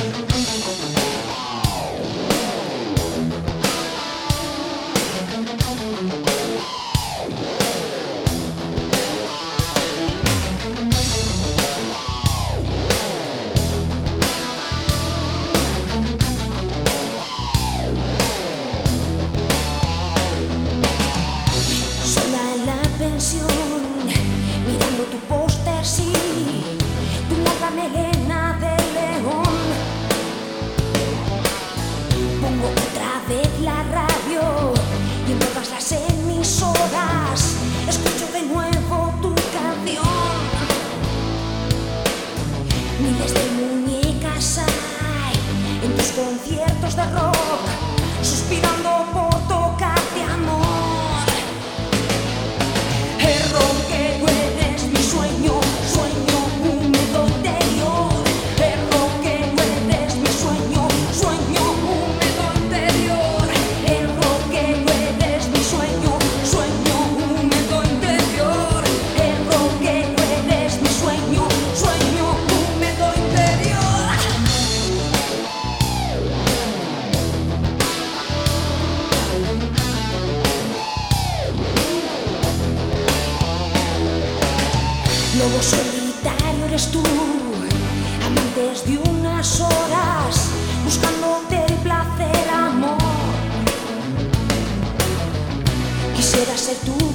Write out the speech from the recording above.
Mirando tu póster, sí, tu larga melena de león. Pongo otra vez la radio y en todas las emisoras escucho de nuevo tu canción. Miles de muñecas hay en tus conciertos de rock, suspirando por tocarte amor. Lobo solitario eres tú, amantes de unas horas, buscándote el placer, amor. Quisiera ser tú